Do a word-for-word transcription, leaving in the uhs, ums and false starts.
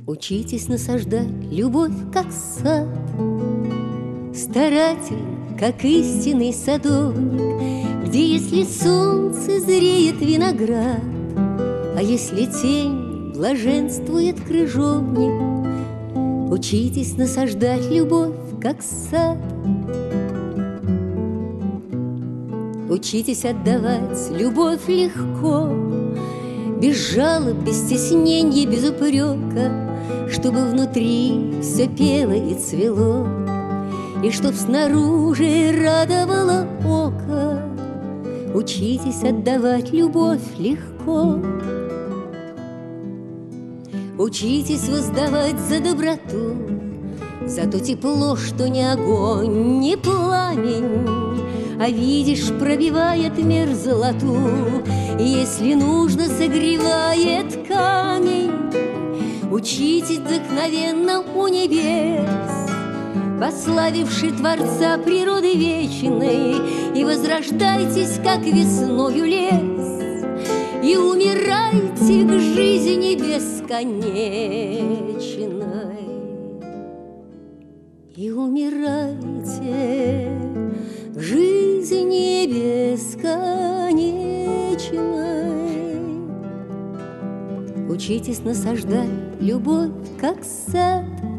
Учитесь насаждать любовь, как сад, старательно, как истинный садовник, где, если солнце, зреет виноград, а если тень, блаженствует крыжовник. Учитесь насаждать любовь, как сад. Учитесь отдавать любовь легко, без жалоб, без стесненья, без упрека, чтобы внутри все пело и цвело, и чтоб снаружи радовало око. Учитесь отдавать любовь легко. Учитесь воздавать за доброту, за то тепло, что не огонь, не пламень, а видишь, пробивает мерзлоту, если нужно, согревает камень. Учитесь вдохновенно у небес, пославивший Творца природы вечной, и возрождайтесь, как весною лес, и умирайте к жизни бесконечной, и умирайте к жизни бесконечной. Учитесь насаждать любовь, как сад,